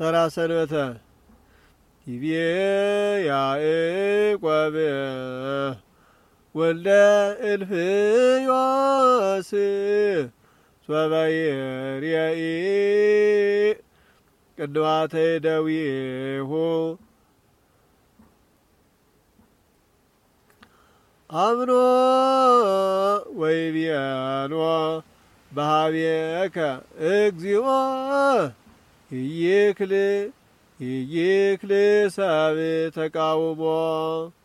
ሰራ ሰንበተ ይቤ ያዕቆብ ወልደ እልፍዮስ ሶበ ይርኤኢ ቅድማተ እደዊሁ አምኖ ወይቤሎ በኀቤከ እግዚኦ ኢይክል ሰብእ ተቃውሞ